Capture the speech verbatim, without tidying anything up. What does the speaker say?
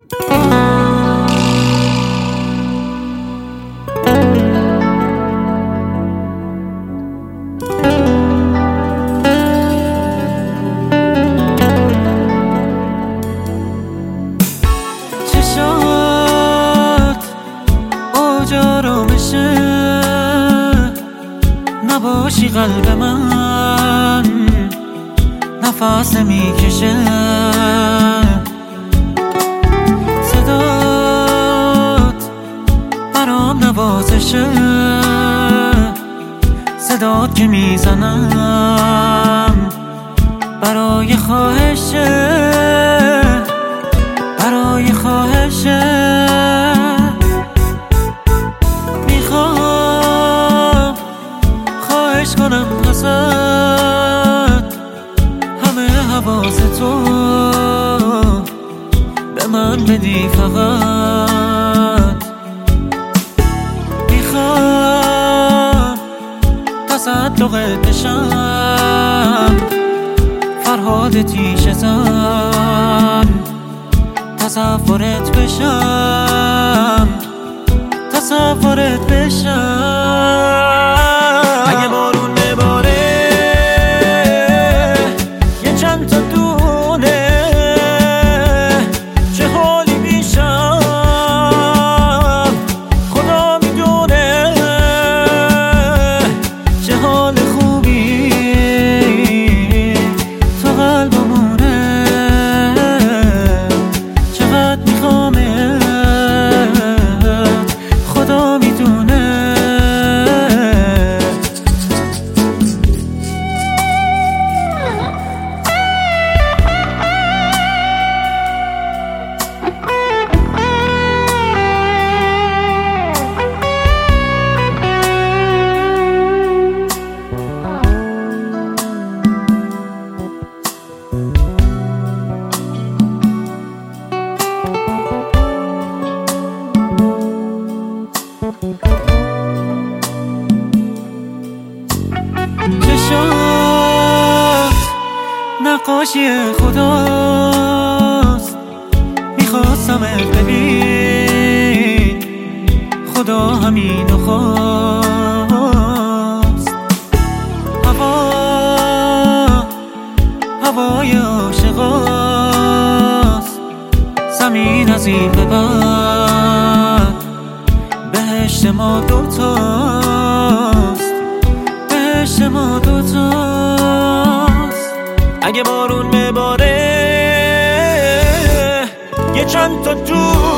چشات آجارمشه نباشی قلب من نفس میکشه صدات برام نوازشه صدات که میزنم برای خواهشه برای خواهشه میخوام خواهش کنم ازت همه حواس تو به من بدی فقط میخوام تصدقت بشم فرهاد تیشه زن تصورت بشم تصورت بشم اگه بارون بباره یه چند تا دونه چه حالی میشم خدا میدونه چه حال خوبی تو قلبمونه چقدر میخوامت خدا میدونه چشات نقاشی خداست میخواستمت ببین خدا همینو خواست هوا هوای عاشقاست زمین از این به بعد بهشت ما دوتاست بهشت ما دوتاست اگه بارون بباره یه چند تا تو